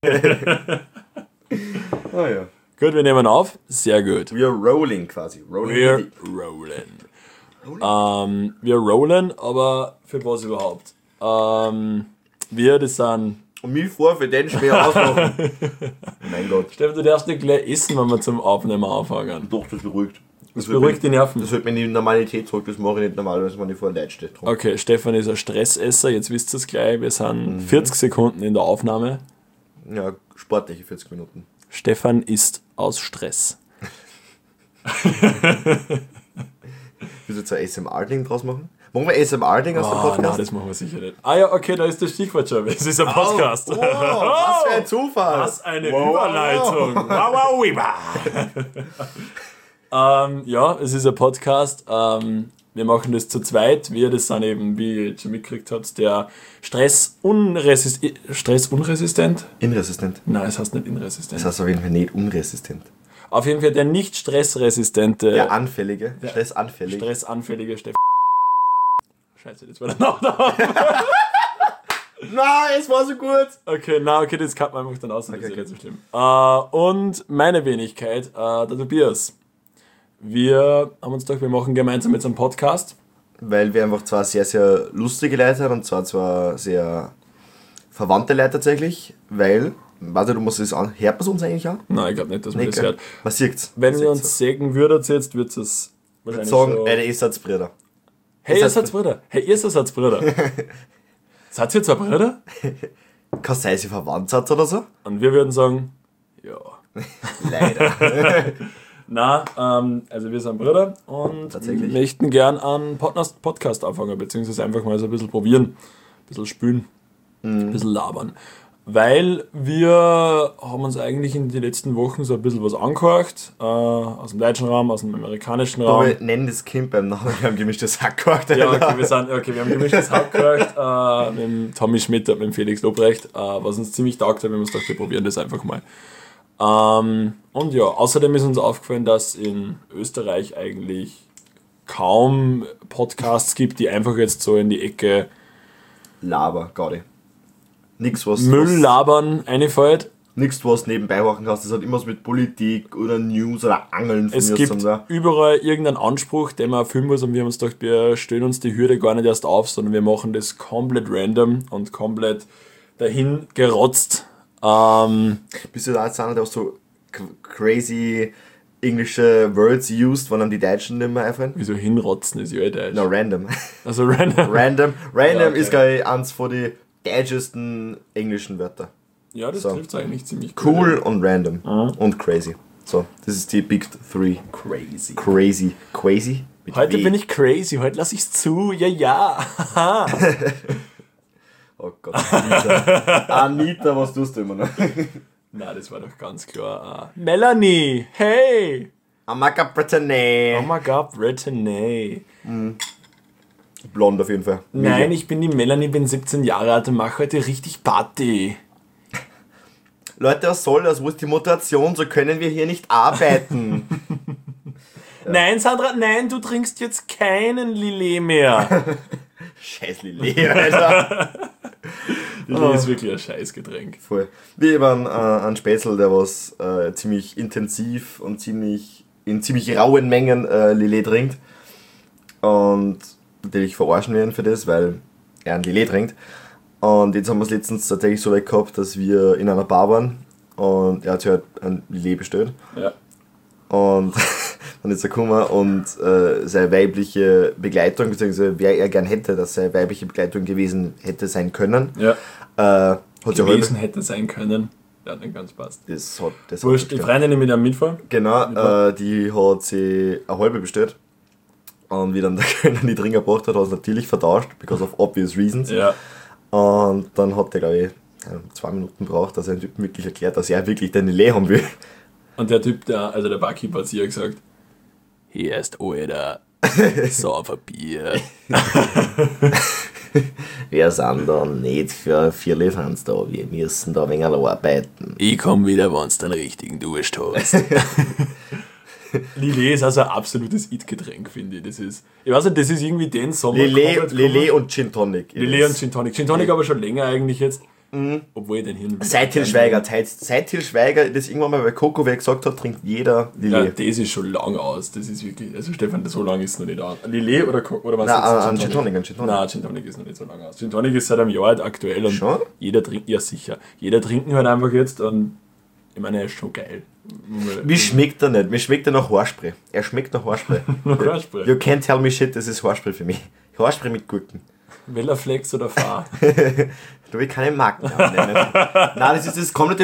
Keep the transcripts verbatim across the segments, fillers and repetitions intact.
Ah ja. Gut, wir nehmen auf. Sehr gut. Wir rolling quasi. Rolling Wir rollen. Ähm, wir rollen, aber für was überhaupt? Ähm, wir, das sind... Und mich vor für den schwer ausmachen. Mein Gott. Stefan, du darfst nicht gleich essen, wenn wir zum Aufnehmen anfangen. Doch, das beruhigt. Das beruhigt die Nerven. Das hält mir in die Normalität zurück. Das mache ich nicht normalerweise, wenn ich vor Leid stehe. Okay, Stefan ist ein Stressesser, jetzt wisst ihr es gleich. Wir sind mhm. vierzig Sekunden in der Aufnahme. Ja, sportliche vierzig Minuten. Stefan ist aus Stress. Willst du jetzt ein A S M R-Ding draus machen? Machen wir A S M R-Ding aus oh, dem Podcast? Nein, das machen wir sicher nicht. Ah ja, okay, da ist das Stichwort schon. Es ist ein Podcast. Oh, wow, was für ein Zufall. Was eine wow, Überleitung. Wow, wow, wow. ähm, ja, es ist ein Podcast. Ähm, wir machen das zu zweit. Wir, das sind eben, wie ihr jetzt schon mitgekriegt habt, der Stress, unresist Stress unresistent. Inresistent. Nein, es heißt nicht inresistent. Das heißt auf jeden Fall nicht unresistent. Auf jeden Fall der nicht stressresistente. Der anfällige, der stressanfällige. Stressanfällige Stefan. Scheiße, das war der Nachname. Nein, es war so gut. Okay, na okay, das kann man einfach dann aus, das okay, ist ja okay. nicht so schlimm. Uh, und meine Wenigkeit, uh, der Tobias. Wir haben uns gedacht, wir machen gemeinsam jetzt einen Podcast. Weil wir einfach zwei sehr, sehr lustige Leute haben und zwar zwei sehr verwandte Leute tatsächlich, weil, warte, du musst das an, hört man es uns eigentlich an? Nein, ich glaube nicht, dass man nee, das hört. Man sieht's. Wenn man ihr sieht's uns sägen würdet jetzt, wird es wahrscheinlich sagen, so... ey, ihr seid Brüder. Hey, ihr seid Brüder. Hey, ihr seid Brüder. Seid ihr zwei Brüder? Kann sein, sie verwandt seid oder so? Und wir würden sagen, ja. Leider. Na, ähm, also wir sind Brüder und möchten gern einen Podcast, Podcast anfangen, beziehungsweise einfach mal so ein bisschen probieren, ein bisschen spülen, mhm. ein bisschen labern. Weil wir haben uns eigentlich in den letzten Wochen so ein bisschen was angehört, äh, aus dem deutschen Raum, aus dem amerikanischen Raum. Aber wir nennen das Kind beim Namen, wir haben gemischtes Hack gehört. Ja, okay, wir, sind, okay, wir haben gemischtes Hack gehört äh, mit dem Tommy Schmidt und mit dem Felix Lobrecht, äh, was uns ziemlich taugt hat, wir haben uns gedacht, wir probieren das einfach mal. Ähm, und ja, außerdem ist uns aufgefallen, dass in Österreich eigentlich kaum Podcasts gibt, die einfach jetzt so in die Ecke Laber, Gaudi. Nix, was... Müll labern reinfällt. Nichts, was nebenbei machen kannst. Das hat immer was mit Politik oder News oder Angeln von Es mir gibt zusammen. überall irgendeinen Anspruch, den man erfüllen muss, und wir haben uns gedacht, wir stellen uns die Hürde gar nicht erst auf, sondern wir machen das komplett random und komplett dahin gerotzt. Ähm, Bist du da jetzt einer, der auch so crazy englische Words used, wenn einem die Deutschen nicht mehr einfallen? wieso hinrotzen ist ja eh Deutsch. No, random. Also random. Random. Random Ja, okay. ist, glaube ich, eins von den deutschesten englischen Wörter. Ja, das So. trifft es eigentlich ziemlich gut. Cool und random. Mhm. Und crazy. So, das ist die Big Three. Crazy. Crazy. Crazy? Mit Heute W. bin ich crazy, heute lasse ich's zu, ja, ja. Oh Gott, Anita. Anita, was tust du immer noch? Na, das war doch ganz klar. Uh, Melanie, hey! Amaka Brittany. Oh my God, Brittany. Blond auf jeden Fall. Nein, ich bin die Melanie, bin siebzehn Jahre alt und mache heute richtig Party. Leute, was soll das? Wo ist die Motivation? So können wir hier nicht arbeiten. Ja. Nein, Sandra, nein, du trinkst jetzt keinen Lillet mehr. Scheiß Lillet, Alter. Lillet oh. ist wirklich ein Scheißgetränk. Voll. Wir haben äh, einen Spätzl, der was äh, ziemlich intensiv und ziemlich in ziemlich rauen Mengen äh, Lillet trinkt. Und natürlich verarschen wir ihn für das, weil er ein Lillet trinkt. Und jetzt haben wir es letztens tatsächlich so weit gehabt, dass wir in einer Bar waren und er hat sich halt ein Lillet bestellt. Ja. Und dann ist er gekommen und äh, seine weibliche Begleitung, beziehungsweise wer er gern hätte, dass seine weibliche Begleitung gewesen hätte sein können. Ja. Äh, hat gewesen hätte sein können. Ja, nicht ganz passt. Das hat, das Wurscht, die Freundin mit einem Mitfahren. Genau, äh, die hat sie eine halbe bestellt. Und wie dann der Kölner die Trinker gebracht hat, hat er es natürlich vertauscht, because of obvious reasons. Ja. Und dann hat er, glaube ich, zwei Minuten gebraucht, dass er den Typen wirklich erklärt, dass er wirklich den Lillet haben will. Und der Typ, der, also der Barkeeper hat sich ja gesagt, hier ist Alter, so ein Bier. Wir sind da nicht für vier Lieferants da, wir müssen da ein wenig arbeiten. Ich komm wieder, wenn du den richtigen Durst hast. Lillet ist also ein absolutes It-Getränk, finde ich. Das ist, ich weiß nicht, das ist irgendwie den Sommer. Lillet, Lillet und Gin Tonic. Lillet und Gin Tonic. Gin Tonic aber schon länger eigentlich jetzt. Mhm. Obwohl ich den Hirn... Seit Til Schweiger, seit, seit Til Schweiger das irgendwann mal bei Coco wer gesagt hat, trinkt jeder Lillet. Ja, das ist schon lang aus. Das ist wirklich... Also Stefan, so lange ist es noch nicht aus. Lillet oder, oder was? Nein, an Gin Tonic. An Gin Tonic. Nein, Gin Tonic ist noch nicht so lange aus. Gin Tonic ist seit einem Jahr halt aktuell. Und schon? Jeder trinkt... Ja, sicher. Jeder trinkt halt einfach jetzt und... Ich meine, er ist schon geil. Mir schmeckt er nicht. Mir schmeckt er nach Haarspray. Er schmeckt nach Haarspray. Haarspray? You can't tell me shit, das ist Haarspray für mich. Haarspray mit Gurken. Wellerflex oder Fahr? Da will ich keine Marken nennen. Nein, das ist das komplette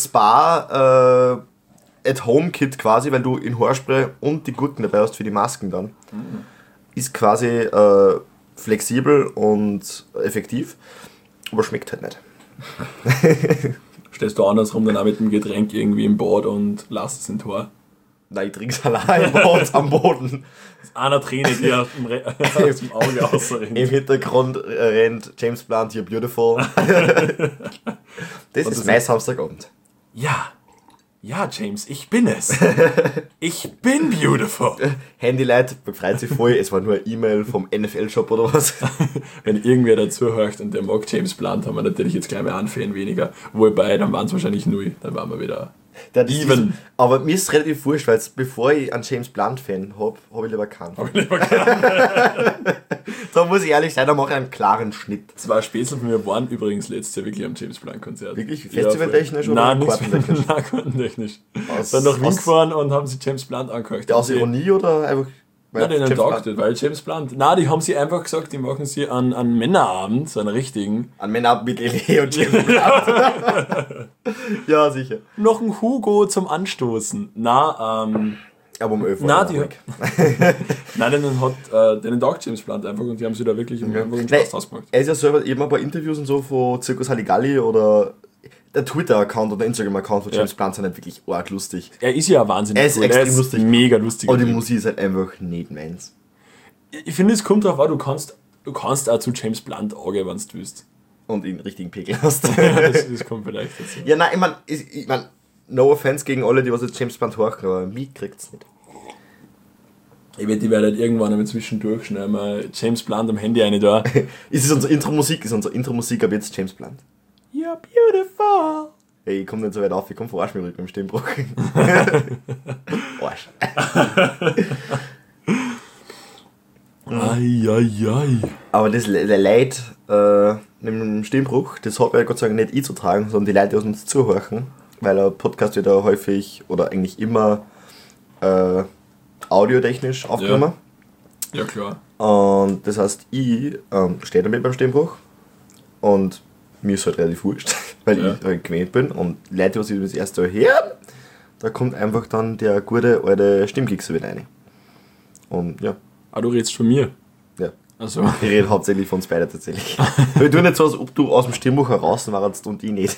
Spa äh, At-Home-Kit quasi, weil du in Haarspray und die Gurken dabei hast für die Masken dann. Mhm. Ist quasi äh, flexibel und effektiv, aber schmeckt halt nicht. Stehst du andersrum dann auch mit dem Getränk irgendwie im Bad und lässt es in Tor? Nein, ich trinke es allein im Bad am Boden. Das ist einer Träne, die aus dem, Re- aus dem Auge ausrennt. Im Hintergrund rennt James Blunt, You're Beautiful. Das und ist mein Samstagabend. Ja, ja James, ich bin es. Ich bin beautiful. Handylight freut sich voll, es war nur eine E-Mail vom N F L-Shop oder was. Wenn irgendwer dazu hört und der mag James Blunt, haben wir natürlich jetzt gleich mal einen Fan weniger. Wobei, dann waren es wahrscheinlich null, dann waren wir wieder... Der Even. Aber mir ist es relativ wurscht, weil bevor ich einen James Blunt-Fan habe, habe ich lieber keinen. Hab ich lieber keinen. Da muss ich ehrlich sein, da mache ich einen klaren Schnitt. Zwei Spätzle von mir waren übrigens letztes Jahr wirklich am James Blunt-Konzert. Wirklich? Festivaltechnisch oder Nein, kartentechnisch? Nein, kartentechnisch. Dann nach Wien gefahren und haben sie James Blunt angehört. Aus Ironie oder einfach... Nein, den entdockt, weil James Blunt. Nein, die haben sie einfach gesagt, die machen sie an, an Männerabend, so einen richtigen. An Männerabend mit Lillet und James Blunt. Ja, sicher. Noch ein Hugo zum Anstoßen. Na, ähm. Aber um elf Uhr. Nein, die Nein, den hat äh, den entdockt James Blunt einfach und die haben sie da wirklich ja. einen Spaß ausgemacht. Er ist ja selber eben ein paar Interviews und so von Circus Halligalli oder. Der Twitter-Account oder Instagram-Account von James ja. Blunt sind halt wirklich arg lustig. Er ist ja wahnsinnig er ist cool. extrem er ist lustig. Mega lustig. Aber die Musik ist halt einfach nicht meins. Ich finde, es kommt darauf an, du kannst, du kannst auch zu James Blunt angehen, wenn du willst. Und ihn richtigen Pegel hast. Ja, das, das kommt vielleicht dazu. Ja, nein, ich meine, ich, ich mein, no offense gegen alle, die was jetzt James Blunt hören, aber mich kriegt's nicht. Ich wette, die werden halt irgendwann einmal zwischendurch schnell mal James Blunt am Handy eine da. Ist es unsere Intro-Musik? Ist unsere Intro-Musik ab jetzt James Blunt? You're beautiful. Hey, ich komm nicht so weit auf, ich komm verarsch mich mit dem Stimmbruch. Arsch. Ai, ai, ai. Aber das der Leid äh, mit dem Stimmbruch, das hat ja Gott sei Dank nicht ich zu tragen, sondern die Leute, die uns zuhören, weil ein Podcast wird ja häufig oder eigentlich immer äh, audiotechnisch aufgenommen. Ja. Ja, klar. Und das heißt, ich ähm, stehe damit beim Stimmbruch und mir ist halt relativ wurscht, weil ja. ich halt gewöhnt bin und Leute, die das erste Mal hören, da kommt einfach dann der gute alte Stimmkixer wieder rein. Und ja. Ah, du redest von mir? Ja. Also. Ich rede hauptsächlich von uns beiden tatsächlich. Ich tue nicht so, als ob du aus dem Stimmbuch heraus warst und ich nicht.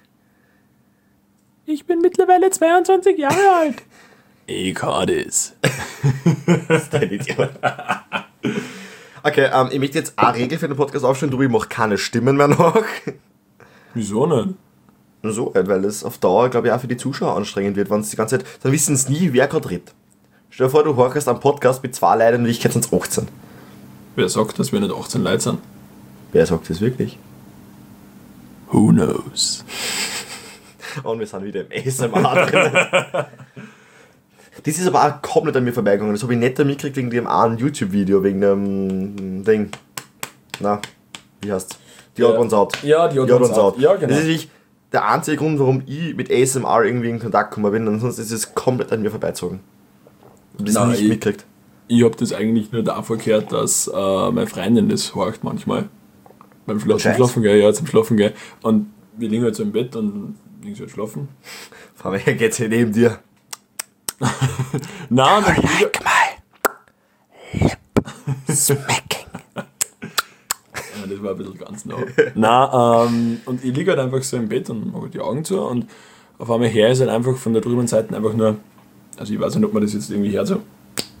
Ich bin mittlerweile zweiundzwanzig Jahre alt. Ich kann das. Das ist dein Idiot. Okay, ähm, ich möchte jetzt eine Regel für den Podcast aufstellen, du, ich mache keine Stimmen mehr nach. Wieso nicht? Nur so, weil es auf Dauer, glaube ich, auch für die Zuschauer anstrengend wird, wenn es die ganze Zeit, dann wissen sie nie, wer gerade redet. Stell dir vor, du hörst einen Podcast mit zwei Leuten und ich kenne es achtzehn. Wer sagt, dass wir nicht achtzehn Leute sind? Wer sagt das wirklich? Who knows? Und wir sind wieder im A S M R drin. Das ist aber auch komplett an mir vorbeigegangen. Das habe ich nicht mitgekriegt wegen dem einen YouTube-Video, wegen dem Ding. Na, wie heißt's? The Odd Ones Out. Ja, The Odd Ones Out. Ja, genau. Das ist wirklich der einzige Grund, warum ich mit A S M R irgendwie in Kontakt gekommen bin. Ansonsten ist es komplett an mir vorbeizogen. Ich habe das Nein, nicht ich, mitgekriegt. Ich habe das eigentlich nur davor gehört, dass äh, meine Freundin das horcht manchmal. Beim Schla- zum Schlafen gehen, ja, zum Schlafen gehen. Und wir liegen halt so im Bett und liegen so halt schlafen. Frau, wer geht's hier neben dir? Nein, I like my lip smacking. Ja, das war ein bisschen ganz nah. Nein, ähm, und ich liege halt einfach so im Bett und mache die Augen zu und auf einmal her ist halt einfach von der drüben Seite einfach nur, also ich weiß nicht, ob man das jetzt irgendwie hört so.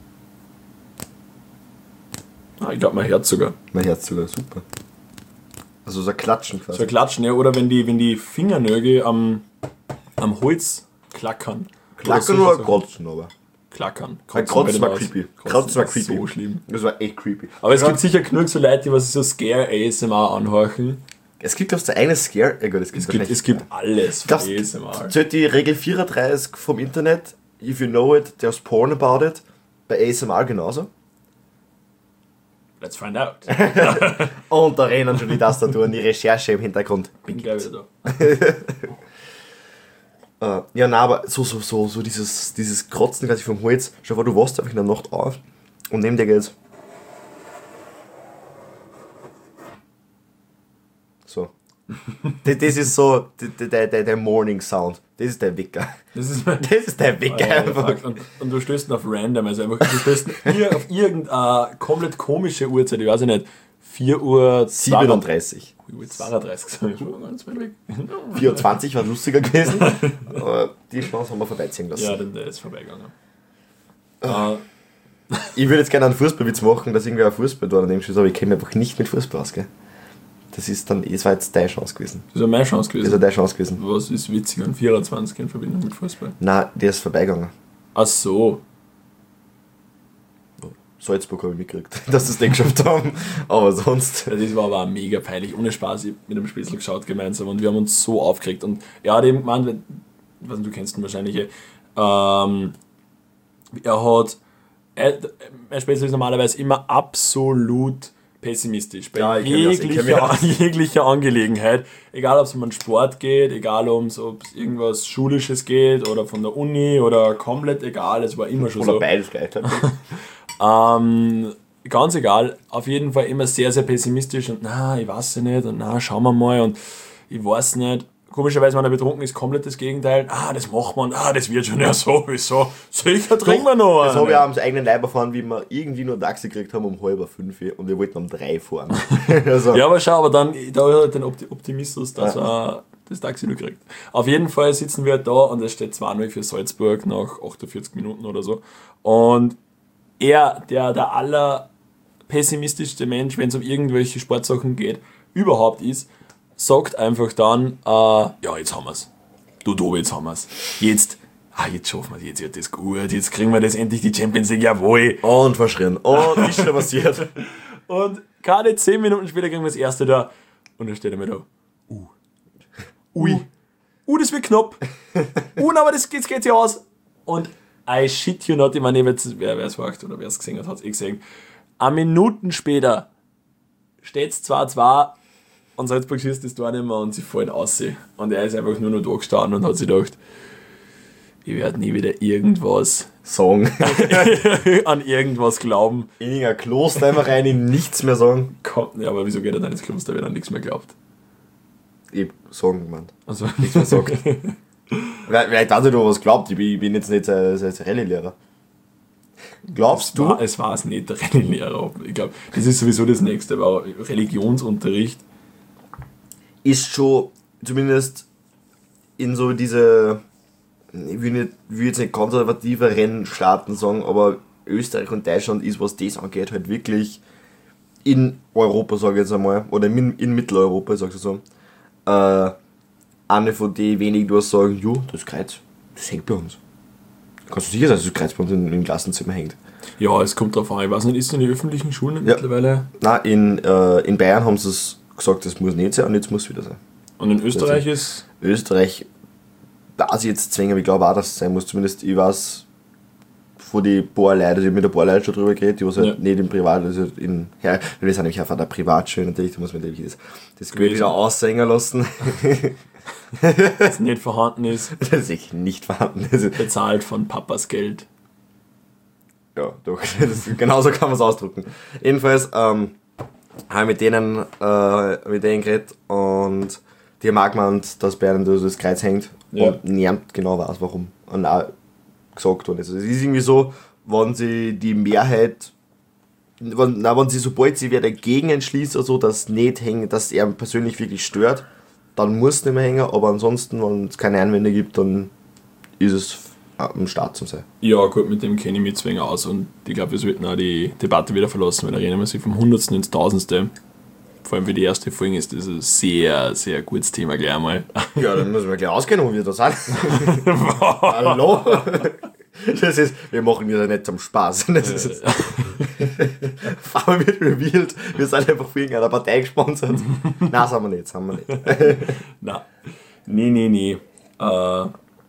Ah, ich glaube mein Herz sogar. Mein Herz sogar, super. Also so ein Klatschen quasi. So ein Klatschen, ja, oder wenn die, wenn die Fingernägel am, am Holz klackern. Klackern oder Kratzen, aber? Klackern. Kratzen war creepy. Kratzen war creepy. So schlimm. Das war echt creepy. Aber es gibt sicher genug so Leute, die was so Scare A S M R anhorchen. Es gibt, glaubst du, eine Scare... Ja gut, es gibt, es gibt, es gibt alles von A S M R. Zählt die Regel vierunddreißig vom Internet, if you know it, there's porn about it, bei A S M R genauso? Let's find out. Und da rennen schon die Tastaturen, die Recherche im Hintergrund. Bin gleich wieder da. uh, ja, nein, aber so, so, so, so dieses, dieses Krotzen quasi vom Holz. Schau mal, du wachst einfach in der Nacht auf und neben dir geht's. So. das, das ist so der, der, der Morning Sound. Das ist der Wecker. Das ist, mein, das ist der Wecker. Oh, einfach. Und, und du stößt auf random, also einfach, du stößt auf irgendeine komplett komische Uhrzeit, ich weiß nicht, vier Uhr siebenunddreißig. vier Uhr zweiunddreißig, sag ich schon ganz weit weg. vier Uhr zwanzig war lustiger gewesen, aber die Chance haben wir vorbeiziehen lassen. Ja, denn der ist vorbeigegangen. Uh, ich würde jetzt gerne einen Fußballwitz machen, dass irgendwer ein Fußball da daneben steht, aber ich kenne mich einfach nicht mit Fußball aus, gell? Das ist dann, das war jetzt deine Chance gewesen. Das ist meine Chance gewesen? Das ist deine Chance gewesen. Was ist witzig an vierundzwanzig in Verbindung mit Fußball? Nein, der ist vorbeigegangen. Ach so. Salzburg habe ich mitgekriegt, dass sie es nicht geschafft haben, aber sonst... Ja, das war aber auch mega peinlich, ohne Spaß, ich habe mit einem Spätzl geschaut gemeinsam und wir haben uns so aufgeregt und er hat eben gemeint, ich weiß nicht, du kennst ihn wahrscheinlich, ähm, er hat, er, mein Spätzl ist normalerweise immer absolut pessimistisch bei ja, jeglicher, jeglicher Angelegenheit, egal ob es um einen Sport geht, egal ob es irgendwas Schulisches geht oder von der Uni oder komplett egal, es war immer schon oder so. Oder beides gleichzeitig. ähm, ganz egal, auf jeden Fall immer sehr, sehr pessimistisch und na, ich weiß nicht und na, schauen wir mal und ich weiß nicht. Komischerweise, wenn er betrunken ist, komplett das Gegenteil. Ah, das macht man, ah, das wird schon ja sowieso. Sicher trinken wir noch. Das habe ich auch am eigenen Leib erfahren, wie wir irgendwie nur ein Taxi gekriegt haben um halb fünf und wir wollten um drei fahren. Also. Ja, aber schau, aber dann, da hat er den Optimismus, dass ja. er das Taxi nur kriegt. Auf jeden Fall sitzen wir da und es steht zwei null für Salzburg nach achtundvierzig Minuten oder so. Und er, der der aller pessimistischste Mensch, wenn es um irgendwelche Sportsachen geht, überhaupt ist, sagt einfach dann, äh, ja, jetzt haben wir es. Du, du, jetzt haben wir es. Jetzt, ah, jetzt schaffen wir es, jetzt wird das gut, jetzt kriegen wir das endlich die Champions League, jawohl. Und verschrien. Und ist schon passiert. Und keine zehn Minuten später kriegen wir das erste da. Und dann steht er mir da, uh, ui, uh, das wird knapp. Uh, aber das geht, geht ja aus. Und I shit you not, ich meine, wer es fragt oder wer es gesehen hat, hat es eh gesehen. Eine Minuten später steht es zwei zwei und Salzburg schießt das Tor nicht mehr und sie fallen aus. Und er ist einfach nur noch da gestanden und hat sich gedacht, ich werde nie wieder irgendwas sagen. an irgendwas glauben. In irgendein Kloster einfach rein, ihm nichts mehr sagen. Kommt, ja, aber wieso geht er dann ins Kloster, wenn er nichts mehr glaubt? Ich sagen gemeint. Also nichts mehr sagt. Vielleicht hat er noch was glaubt, ich bin, ich bin jetzt nicht sein Rallye-Lehrer. Glaubst es du? War, es war es nicht, der Rallye-Lehrer. Ich glaube, das ist sowieso das Nächste, aber Religionsunterricht ist schon zumindest in so diese, ich will, nicht, will jetzt nicht konservative Rennstaaten sagen, aber Österreich und Deutschland ist, was das angeht, halt wirklich in Europa, sage ich jetzt einmal, oder in, in Mitteleuropa, sagst du so, äh, eine von den wenigen, die sagen, jo, das Kreuz, das hängt bei uns. Kannst du sicher sein, dass das Kreuz bei uns im, im Klassenzimmer hängt? Ja, es kommt drauf an, ich weiß nicht, ist es in den öffentlichen Schulen ja. mittlerweile? Nein, in, äh, in Bayern haben sie es gesagt, das muss nicht sein und jetzt muss es wieder sein. Und in Österreich ist? Österreich, da sie jetzt zwingen, aber ich glaube auch, dass es sein muss. Zumindest, ich weiß von den paar Leuten, also ich habe mit ein paar Leuten schon drüber geredet, die was halt ja. nicht im Privat, also in, ja, wir sind nämlich auch von der Privatschule natürlich, da muss man natürlich das, das Geld wieder aussingen lassen. Das nicht vorhanden ist. Das ist nicht vorhanden ist. Bezahlt von Papas Geld. Ja, doch, das, genauso kann man es ausdrücken. Jedenfalls, ähm, habe ich mit denen, äh, mit denen geredet und die haben auch gemeint, dass bei ihnen das Kreuz hängt ja. und niemand genau weiß, warum. Und auch gesagt worden ist. Also es ist irgendwie so, wenn sie die Mehrheit, wenn, nein, wenn sie, sobald sie wer dagegen entschließt, also, dass nicht hängen, dass er persönlich wirklich stört, dann muss es nicht mehr hängen, aber ansonsten, wenn es keine Einwände gibt, dann ist es am Start zum sein. Ja, gut, mit dem kenne ich mich zwingend aus und ich glaube, wir sollten auch die Debatte wieder verlassen, weil da reden wir sich vom Hundertsten ins Tausendste. Vor allem für die erste Folge ist das ein sehr, sehr gutes Thema gleich einmal. Ja, dann müssen wir gleich ausgehen, wo wir da sind. Hallo? Das ist, wir machen das ja nicht zum Spaß. Das ist jetzt, auf einmal wird revealed, wir sind einfach für irgendeiner Partei gesponsert. Nein, sind wir nicht, sind wir nicht. Nein. Nee, nee, nee. Äh,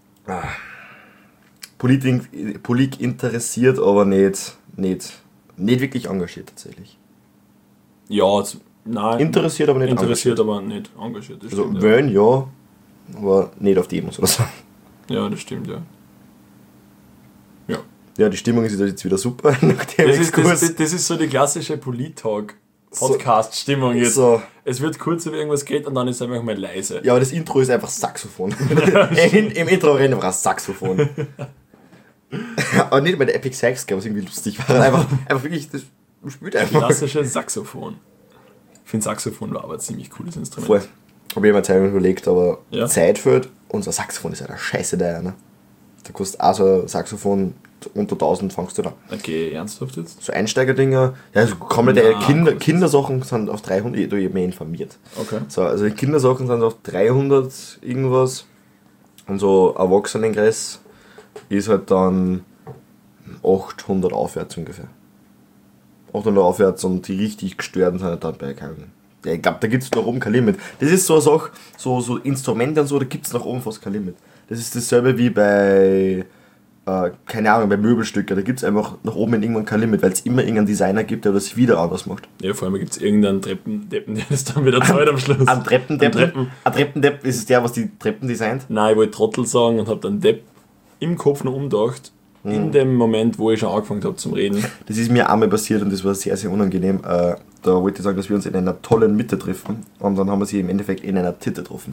Politik, Politik interessiert, aber nicht, nicht, nicht wirklich engagiert tatsächlich. Ja, nein. Interessiert, aber nicht interessiert, engagiert. aber nicht engagiert. Das also, stimmt, wenn, ja. ja, aber nicht auf Demos oder so. Ja, das stimmt, ja. Ja. Ja, die Stimmung ist jetzt wieder super. Nach dem das, ist, das, das ist so die klassische Polit-Talk-Podcast-Stimmung jetzt. So. Es wird kurz über irgendwas geht und dann ist es einfach mal leise. Ja, aber das Intro ist einfach Saxophon. In, Im Intro rennt einfach ein Saxophon. Aber nicht bei der Epic Sax, was irgendwie lustig war. Einfach, einfach wirklich, das spielt einfach. Klassische Saxophon. Ich finde Saxophon war aber ein ziemlich cooles Instrument. Voll. Habe ich mir Zeit überlegt, aber ja. Zeit fehlt. Unser Saxophon ist ja der Scheiße da, ne? Da kostet auch so ein Saxophon unter tausend fängst du da. Okay, ernsthaft jetzt? So Einsteigerdinger, ja, so komplette ja, Kinder, Kindersachen sind auf dreihundert, ich habe mich informiert. Okay. So, also die Kindersachen sind auf dreihundert irgendwas und so Erwachsenenkreis ist halt dann achthundert aufwärts ungefähr. achthundert aufwärts und die richtig gestörten sind halt dann bei keinem. Ja, ich glaube, da gibt es nach oben kein Limit. Das ist so eine Sache, so, so Instrumente und so, da gibt es nach oben fast kein Limit. Das ist dasselbe wie bei, äh, keine Ahnung, bei Möbelstücken. Da gibt es einfach nach oben in irgendwann kein Limit, weil es immer irgendeinen Designer gibt, der das wieder anders macht. Ja, vor allem gibt es irgendeinen Treppendeppen, der das dann wieder zahlt am Schluss. Ein Treppendeppen? Treppen. Ein Treppendepp, ist es der, was die Treppen designt? Nein, ich wollte Trottel sagen und habe dann Depp im Kopf noch umgedacht. Hm. In dem Moment, wo ich schon angefangen habe zum Reden. Das ist mir einmal passiert und das war sehr, sehr unangenehm. Äh, da wollte ich sagen, dass wir uns in einer tollen Mitte treffen und dann haben wir sie im Endeffekt in einer Titte getroffen.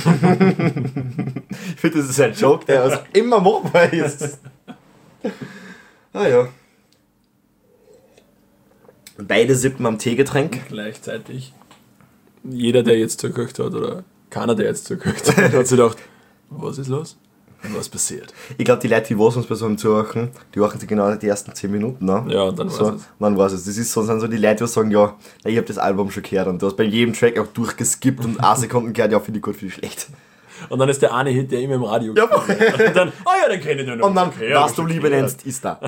Ich finde, das ist ein Joke, der also immer machbar ist. Ah ja. Beide sippen am Teegetränk. Gleichzeitig. Jeder, der jetzt zugehört hat, oder keiner, der jetzt zugehört hat, hat sich gedacht, was ist los? Was passiert? Ich glaube, die Leute, die was uns bei so einem zuhören, die machen sich genau die ersten zehn Minuten an. Ja, und dann so, war's es. Dann war's es. Das ist so, sind so die Leute, die sagen, ja, ich habe das Album schon gehört und du hast bei jedem Track auch durchgeskippt und eine Sekunde gehört, ja, finde ich gut, finde ich schlecht. Und dann ist der eine Hit, der immer im Radio ja. Und dann, ah oh ja, den kenne ich noch. Und dann, okay, was du Liebe nennst, ist da.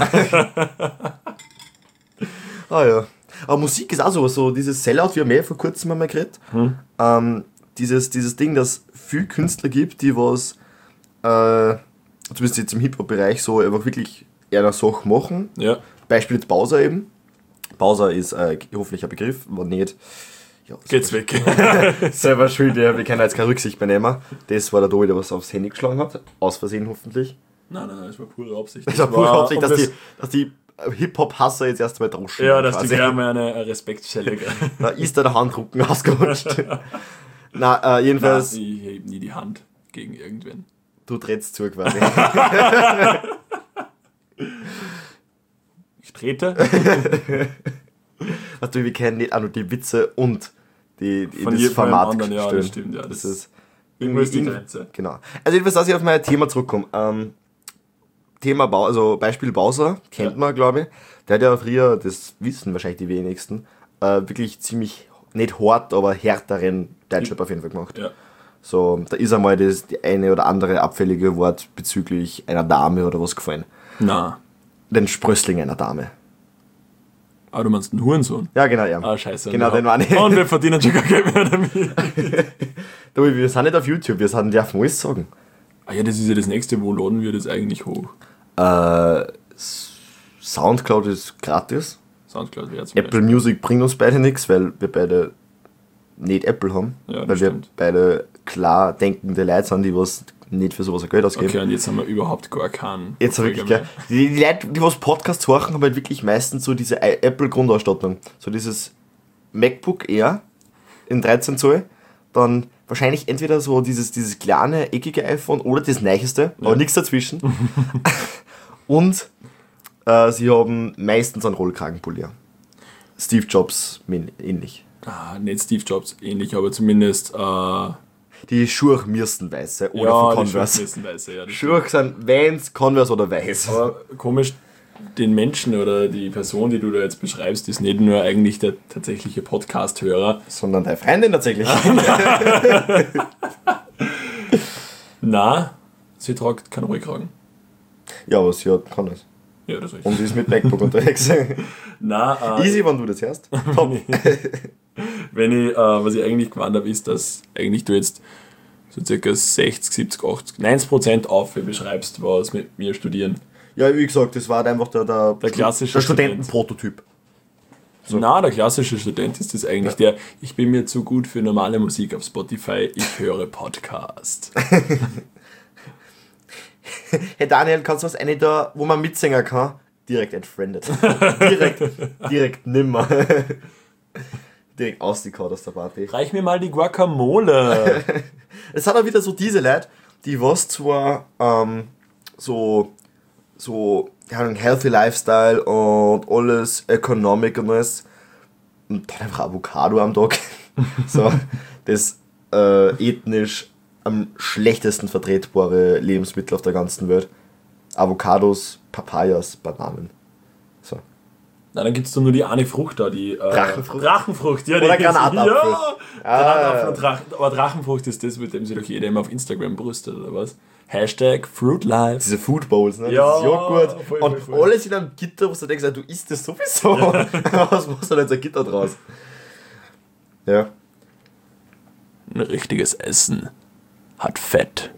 Ah ja. Aber Musik ist auch sowas, so dieses Sellout, wir haben ja vor kurzem einmal geredet. Hm. Ähm, dieses, dieses Ding, dass es viele Künstler gibt, die was Äh, zumindest jetzt im Hip-Hop-Bereich so einfach wirklich eher eine Sache machen. Ja. Beispiel jetzt Bowser eben. Bowser ist äh, hoffentlich ein Begriff, war nicht. Ja, geht's weg. Selber schuld, ja, wir können jetzt keine Rücksicht mehr nehmen. Das war der Tobi, der was aufs Handy geschlagen hat. Aus Versehen hoffentlich. Nein, nein, nein, das war pure Absicht. Das war pure Absicht, dass, das die, dass die Hip-Hop-Hasser jetzt erst mal drauschen. Ja, dass quasi. Die gleich mal eine, eine Respektstelle kriegen. Da ist da der Handrücken ausgerutscht. Na, äh, jedenfalls. Nein, ich hebe nie die Hand gegen irgendwen. Du trittst zu quasi. Ich trete. Also wir kennen nicht auch nur die Witze und die, die von das Format anderen, ja, das stimmt, ja. Das, das ist irgendwo ist die Grenze. Genau. Also jedenfalls, dass ich auf mein Thema zurückkomme. Ähm, Thema Bau, also Beispiel Bowser, kennt ja. man, glaube ich. Der hat ja früher, das wissen wahrscheinlich die wenigsten, äh, wirklich ziemlich, nicht hart, aber härteren Deutschrap auf jeden Fall gemacht. Ja. So, da ist einmal das die eine oder andere abfällige Wort bezüglich einer Dame oder was gefallen. Na. Den Sprössling einer Dame. Ah, du meinst einen Hurensohn? Ja, genau, ja. Ah, scheiße. Genau, den meine ich. Und wir verdienen schon gar Geld mehr damit. Du, wir sind nicht auf YouTube, wir sind, dürfen alles sagen. Ah ja, das ist ja das nächste, wo laden wir das eigentlich hoch? Äh, Soundcloud ist gratis. Soundcloud wäre zum Apple Beispiel. Music bringt uns beide nichts, weil wir beide nicht Apple haben. Ja, weil stimmt. wir beide klar denkende Leute sind, die was nicht für sowas ein Geld ausgeben. Okay, und jetzt haben wir überhaupt gar keinen. Jetzt habe ich wirklich, die, die Leute, die was Podcasts hören, haben halt wirklich meistens so diese Apple-Grundausstattung. So dieses MacBook Air in dreizehn Zoll, dann wahrscheinlich entweder so dieses, dieses kleine, eckige iPhone oder das neueste, ja. aber nichts dazwischen. Und äh, sie haben meistens einen Rollkragenpulli. Steve Jobs ähnlich. Ah, nicht Steve Jobs ähnlich, aber zumindest äh, die Schuhe müssen weiße oder ja, von Converse. Die Schuhe weiße, ja. Schuhe sind Vans, Converse oder weiß. Aber komisch, den Menschen oder die Person, die du da jetzt beschreibst, ist nicht nur eigentlich der tatsächliche Podcast-Hörer. Sondern deine Freundin tatsächlich. Na, sie tragt keinen Rollkragen. Ja, aber sie hat, kann das. Ja, das ist Und sie ist mit MacBook unterwegs. Na, äh, Easy, wenn du das hörst. Wenn ich, äh, was ich eigentlich gemeint habe, ist, dass eigentlich du jetzt so circa sechzig, siebzig, achtzig, neunzig Prozent auf beschreibst, was mit mir studieren. Ja, wie gesagt, das war halt einfach der, der, der klassische der Studentenprototyp. So. Na, der klassische Student ist das eigentlich ja. der, ich bin mir zu gut für normale Musik auf Spotify, ich höre Podcast. Hey Daniel, kannst du was eine da, wo man mitsingen kann? Direkt entfriended. direkt, direkt nimmer. Direkt ausgekaut aus der Party. Reich mir mal die Guacamole. Es hat auch wieder so diese Leute, die was zwar ähm, so, so ja, ein healthy Lifestyle und alles Economic und alles und dann einfach Avocado am Tag. So, das äh, ethnisch am schlechtesten vertretbare Lebensmittel auf der ganzen Welt. Avocados, Papayas, Bananen. So. Na, dann gibt es doch nur die eine Frucht da, die... Äh, Drachenfrucht. Drachenfrucht, ja. Oder Granatapfel. Ja, Granatapfel und Drachen. Aber Drachenfrucht ist das, mit dem sich doch jeder immer auf Instagram brüstet, oder was? Hashtag Fruitlife. Diese Food Bowls, ne? Ja, das Joghurt. voll, und voll, voll. alles in einem Gitter, wo du denkst, du isst das sowieso. Was machst du denn jetzt ein Gitter draus? Ja. Ein richtiges Essen hat Fett.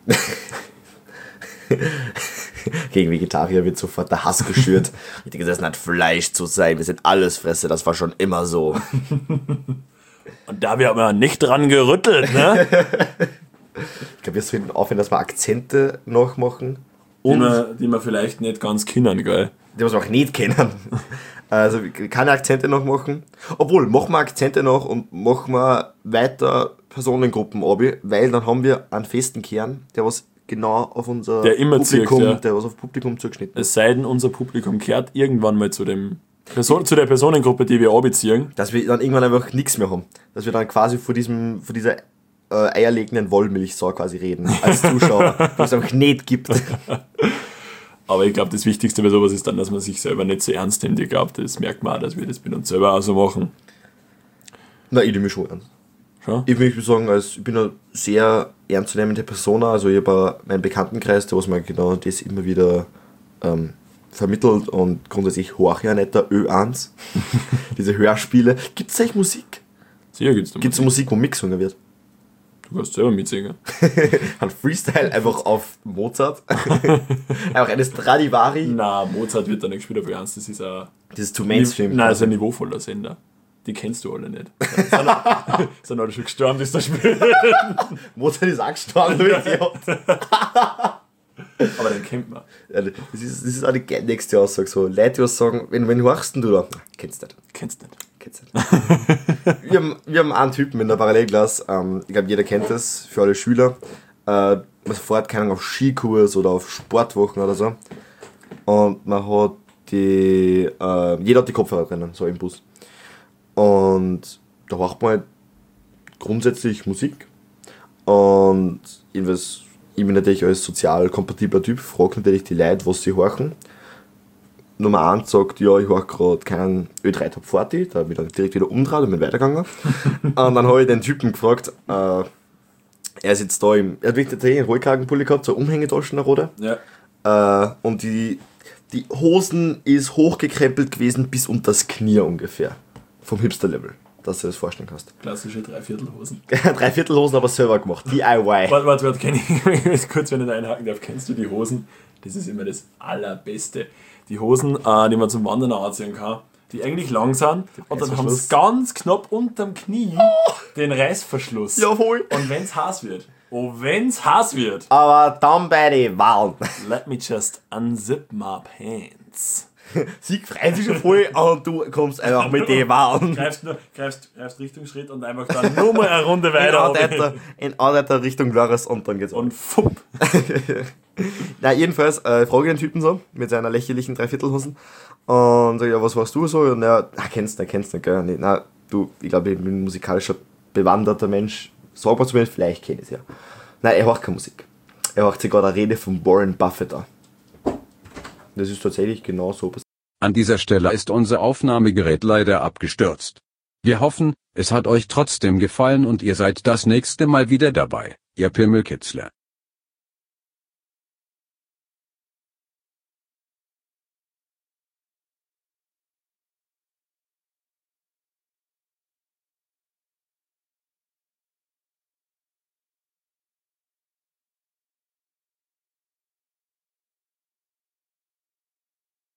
Gegen Vegetarier wird sofort der Hass geschürt. Richtiges Essen hat Fleisch zu sein. Wir sind Allesfresser, das war schon immer so. Und da haben wir nicht dran gerüttelt, ne? Ich glaube, wir sollten aufhören, dass wir Akzente nachmachen. Und die wir, die wir vielleicht nicht ganz kennen, gell? Die wir auch nicht kennen. Also keine Akzente nachmachen. Obwohl, machen wir Akzente nach und machen wir weiter Personengruppen ab, weil dann haben wir einen festen Kern, der was genau auf unser der immer Publikum, zirkt, ja. der was auf Publikum zugeschnitten ist. Es sei denn, unser Publikum kehrt irgendwann mal zu dem Person, zu der Personengruppe, die wir abziehen. Dass wir dann irgendwann einfach nichts mehr haben. Dass wir dann quasi vor diesem, vor dieser äh, eierlegenden Wollmilchsau quasi reden, als Zuschauer, wo es einfach nicht gibt. Aber ich glaube, das Wichtigste bei sowas ist dann, dass man sich selber nicht so ernst nimmt. Ich glaube, das merkt man auch, dass wir das mit uns selber auch so machen. Na, ich nehme mich schon ernst. Schon? Ich würde sagen, als, ich bin eine sehr ernstzunehmende Persona. Also ich habe meinen Bekanntenkreis, der was mir genau das immer wieder ähm, vermittelt und grundsätzlich höre ich ja nicht der Ö eins. Diese Hörspiele. Gibt es eigentlich Musik? Sicher gibt's da Gibt es Musik, wo mitgesungen wird? Du kannst selber mitsingen. Ein Freestyle einfach auf Mozart. Einfach eine Stradivari. Na, Mozart wird da nicht gespielt, aber ernst, das ist ein... Das ist zu Mainstream. Nein, das ist ein niveauvoller Sender. Die kennst du alle nicht. Sind alle, sind alle schon gestorben, die es da spielen. Mozart ist auch gestorben, du Idiot. Aber den kennt man. Ja, das, ist, das ist auch die nächste Aussage. So, Leute, die was sagen, wenn, wenn hörst du da? Kennst du nicht. Kennst du nicht. Kennst du nicht. wir, haben, wir haben einen Typen in der Parallelklasse, ähm, ich glaube, jeder kennt das, für alle Schüler. Äh, man fährt, keine Ahnung, auf Skikurs oder auf Sportwochen oder so. Und man hat die, äh, jeder hat die Kopfhörer drinnen, so im Bus. Und da macht man halt grundsätzlich Musik. Und irgendwas, ich bin natürlich als sozial kompatibler Typ, frage natürlich die Leute, was sie horchen. Nummer eins sagt, ja, ich höre gerade keinen Ö drei Top vierzig, da bin ich dann direkt wieder umgedreht und bin weitergegangen. Und dann habe ich den Typen gefragt, äh, er ist jetzt da im, er hat wirklich einen Rollkragenpulli gehabt, so Umhängetaschen nach Rode. Ja. Äh, und die, die Hosen ist hochgekrempelt gewesen bis unter das Knie ungefähr. Vom Hipster-Level, dass du das vorstellen kannst. Klassische Dreiviertelhosen. Dreiviertelhosen aber selber gemacht, D I Y. Warte, warte, warte, kenn ich, kurz, wenn ich da einhaken darf, kennst du die Hosen? Das ist immer das Allerbeste. Die Hosen, äh, die man zum Wandern anziehen kann, die eigentlich lang sind und dann haben sie ganz knapp unterm Knie oh. den Reißverschluss. Jawohl. Und wenn es heiß wird, oh, wenn es heiß wird. Aber dann bei den Wahlen. Let me just unzip my pants. Sie freuen sich schon voll und du kommst einfach mit den Wahlen. Greifst, nur, greifst, greifst Richtung Schritt und einfach dann nur mal eine Runde weiter. In Arbeiter Richtung Glorious und dann geht's und fupp. Na, jedenfalls äh, frage ich den Typen so, mit seiner lächerlichen Dreiviertelhosen. Und sag, ja, was warst du so? Und er, ah, kennst du nicht, kennst du nicht, gell? Na, du, ich glaube, ich bin ein musikalischer, bewanderter Mensch. Sag mal zu mir, vielleicht kenn ich es ja. Nein, er hört keine Musik. Er hört sich gerade eine Rede von Warren Buffett an. Das ist tatsächlich genau so passiert. An dieser Stelle ist unser Aufnahmegerät leider abgestürzt. Wir hoffen, es hat euch trotzdem gefallen und ihr seid das nächste Mal wieder dabei, ihr Pimmelkitzler.